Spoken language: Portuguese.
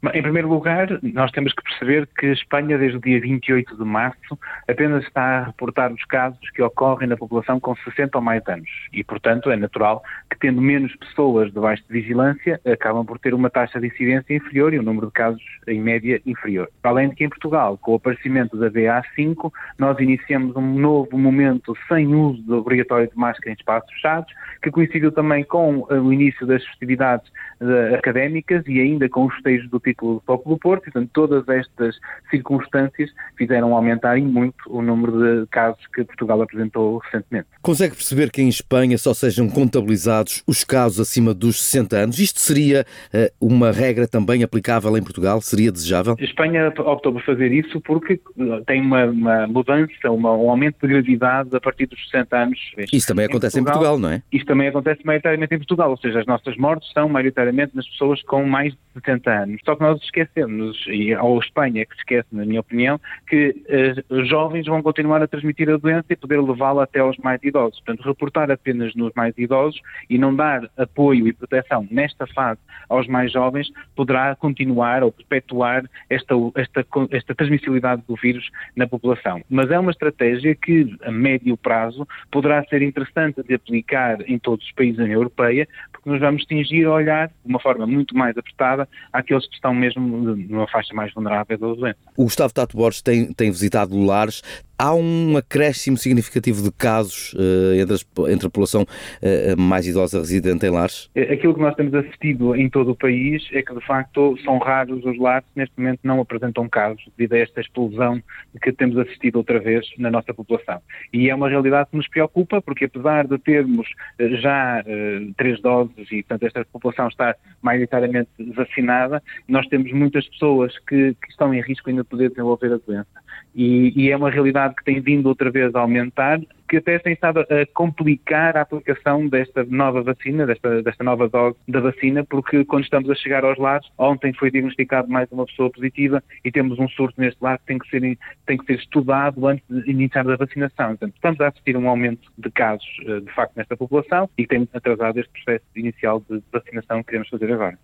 Em primeiro lugar, nós temos que perceber que a Espanha, desde o dia 28 de março, apenas está a reportar os casos que ocorrem na população com 60 ou mais anos. E, portanto, é natural que, tendo menos pessoas debaixo de vigilância, acabam por ter uma taxa de incidência inferior e um número de casos, em média, inferior. Além de que, em Portugal, com o aparecimento da BA5, nós iniciamos um novo momento sem uso obrigatório de máscara em espaços fechados, que coincidiu também com o início das festividades académicas e ainda com os festejos do título do Futebol do Porto. Portanto, todas estas circunstâncias fizeram aumentar em muito o número de casos que Portugal apresentou recentemente. Consegue perceber que em Espanha só sejam contabilizados os casos acima dos 60 anos? Isto seria uma regra também aplicável em Portugal? Seria desejável? A Espanha optou por fazer isso porque tem uma mudança, um aumento de gravidade a partir dos 60 anos. Isso também acontece em Portugal, não é? Isto também acontece maioritariamente em Portugal, ou seja, as nossas mortes são maioritariamente nas pessoas com mais de 70 anos. Só que nós esquecemos, ou a Espanha que se esquece, na minha opinião, que os jovens vão continuar a transmitir a doença e poder levá-la até aos mais idosos. Portanto, reportar apenas nos mais idosos e não dar apoio e proteção nesta fase aos mais jovens poderá continuar ou perpetuar esta transmissibilidade do vírus na população. Mas é uma estratégia que, a médio prazo, poderá ser interessante de aplicar em todos os países da União Europeia, porque nos vamos tingir a olhar de uma forma muito mais apertada àqueles que estão mesmo numa faixa mais vulnerável da doença. O Gustavo Tato Borges tem visitado lares. Há um acréscimo significativo de casos entre a população mais idosa residente em lares? Aquilo que nós temos assistido em todo o país é que, de facto, são raros os lares que neste momento não apresentam casos devido a esta explosão que temos assistido outra vez na nossa população. E é uma realidade que nos preocupa, porque apesar de termos já 3 doses e, portanto, esta população está maioritariamente vacinada, nós temos muitas pessoas que estão em risco ainda de poder desenvolver a doença. E é uma realidade que tem vindo outra vez a aumentar, que até tem estado a complicar a aplicação desta nova vacina, desta nova dose da vacina, porque quando estamos a chegar aos lares, ontem foi diagnosticado mais uma pessoa positiva e temos um surto neste lar que tem que ser estudado antes de iniciar a vacinação. Portanto, estamos a assistir a um aumento de casos, de facto, nesta população e tem atrasado este processo inicial de vacinação que queremos fazer agora.